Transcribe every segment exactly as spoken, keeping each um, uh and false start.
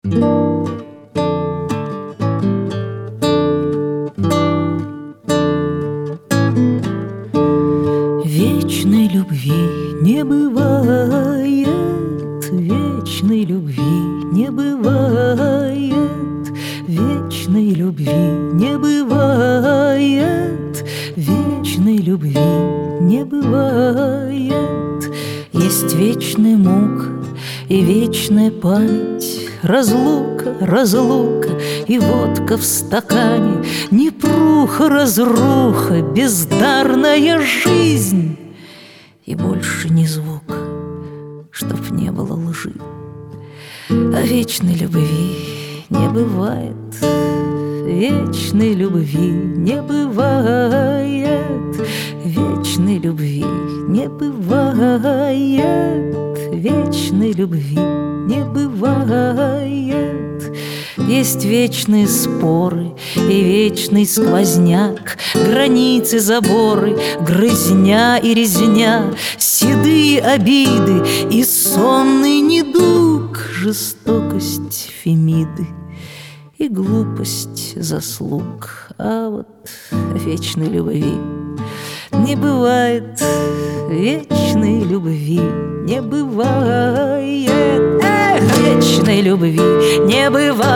Вечной любви не бывает, вечной любви не бывает, вечной любви не бывает, вечной любви не бывает. Есть вечная мука и вечная память, разлука, разлука и водка в стакане, непруха, разруха, бездарная жизнь. И больше ни звука, чтоб не было лжи. А вечной любви не бывает, вечной любви не бывает, вечной любви не бывает, вечной любви не бывает. Есть вечные споры и вечный сквозняк, границы, заборы, грызня и резня, седые обиды и сонный недуг, жестокость Фемиды и глупость заслуг. А вот вечной любви не бывает, вечной любви не бывает. Эх, вечной любви не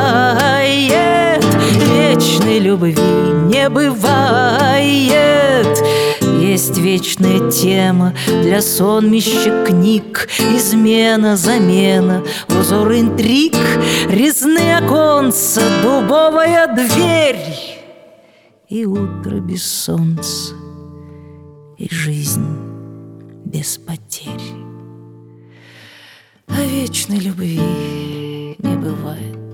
бывает, вечной любви не бывает. Есть вечная тема для сонмища книг, измена, замена, узор интриг, резные оконца, дубовая дверь и утро без солнца, и жизнь без потерь. А вечной любви не бывает.